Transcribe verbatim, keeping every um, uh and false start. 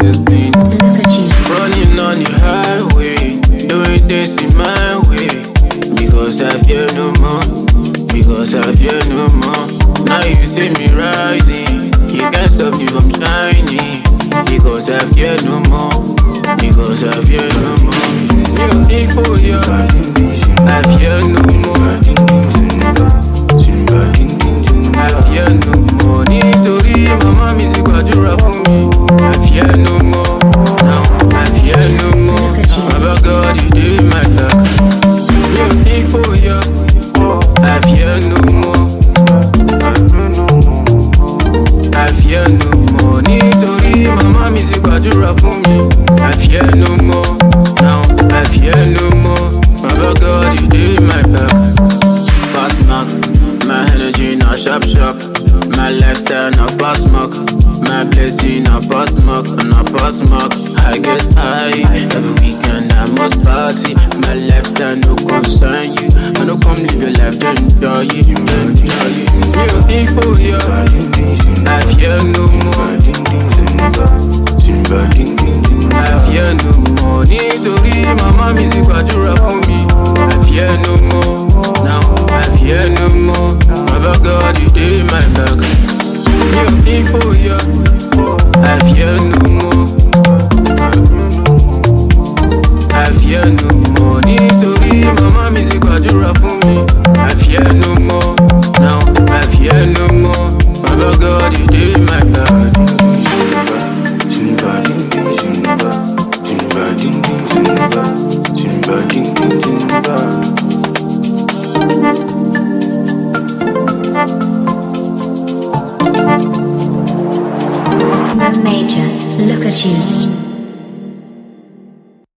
explain. Look at you. Running on the highway, doing this in my way. Because I fear no more, because I fear no more. Now you see me rising, you can't stop me from shining. Because I fear no more, because I fear no more. You need for you, I fear no more. I fear no more. Nítorí mama mi ti gbàdúrà fún mi. I fear no more, now I fear no more. Baba God, you dey my back. You need for you, I fear no more. I fear no more. Nítorí mama mi ti gbàdúrà fún mi. I fear no more, now I fear no more. Baba God, you dey my back. Pass mark, my energy na sharp sharp. My lifestyle na pass mark. My blessing na pass mark, na pass mark. I get high every weekend. I must party. My lifestyle no concern you. I no come live your life then enjoy it, enjoy it. You need for you, I fear no more. I fear no more. Nítorí mama mi ti gbàdúrà fún mi. I fear no more, now I fear no more. Baba God, you dey my back. You need for you, I fear no more. I fear no more. Nítorí mama mi ti gbàdúrà fún mi. I fear no more, now I fear no more. Baba God, you dey my back. The Major. Look at you.